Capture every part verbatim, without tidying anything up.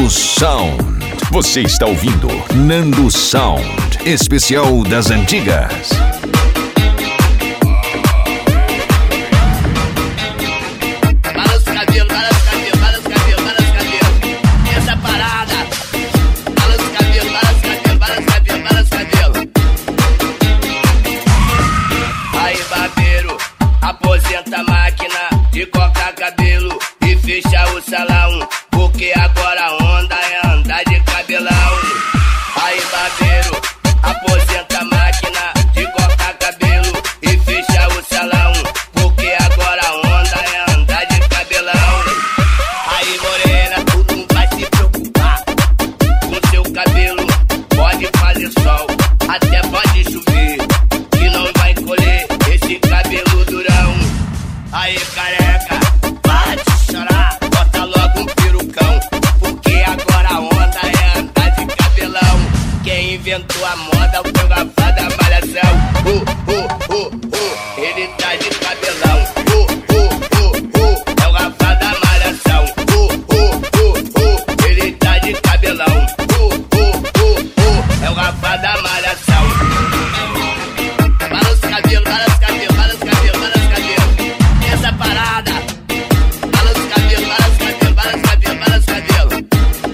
Nando Sound. Você está ouvindo Nando Sound, especial das antigas. Balança o cabelo, balança o cabelo, balança o cabelo, balança o cabelo. Essa parada. Balança o cabelo, balança o cabelo, balança o cabelo, balança o cabelo. Aí, barbeiro, aposenta a máquina de cortar cabelo e fecha o salão, porque agora a onda é andar de cabelão. Aí, barbeiro, aposenta a máquina de cortar cabelo e fecha o salão, porque agora a onda é andar de cabelão. Aí, morena, tu não vai se preocupar com seu cabelo, pode fazer sol, até pode chover, que não vai colher esse cabelo durão. Aí, careca, para de chorar, bota logo um perucão, porque agora a onda é andar de cabelão. Quem inventou a moda foi o Rafa da Malhação. Uh, uh, uh, uh, ele tá de cabelão. Uh, uh, uh, uh, é o Rafa da Malhação. Uh, uh, uh, uh, ele tá de cabelão. Uh, uh, uh, uh, é o Rafa da Malhação. Balança o cabelo, balança o cabelo, balança o cabelo, balança o cabelo. Essa parada. Balança o cabelo, balança o cabelo, balança o cabelo, balança o cabelo.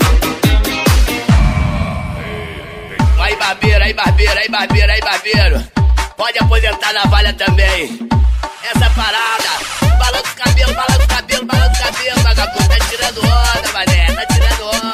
Aí, barbeiro, aí, barbeiro, aí, barbeiro, aí, barbeiro. Pode aposentar na valha também. Essa parada. Balança o cabelo, balança o cabelo, balança o cabelo. Vagabundo tá tirando onda, mané, tá tirando onda.